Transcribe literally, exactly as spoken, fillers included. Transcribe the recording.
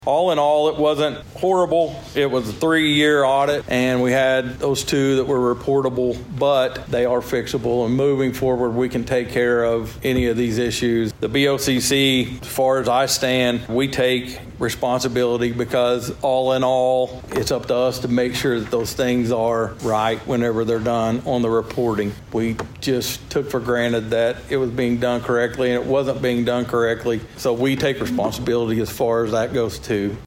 All in all, it wasn't horrible. It was a three-year audit, and we had those two that were reportable, but they are fixable. And moving forward, we can take care of any of these issues. The B O C C, as far as I stand, we take responsibility because all in all, it's up to us to make sure that those things are right whenever they're done on the reporting. We just took for granted that it was being done correctly, and it wasn't being done correctly. So we take responsibility as far as that goes too.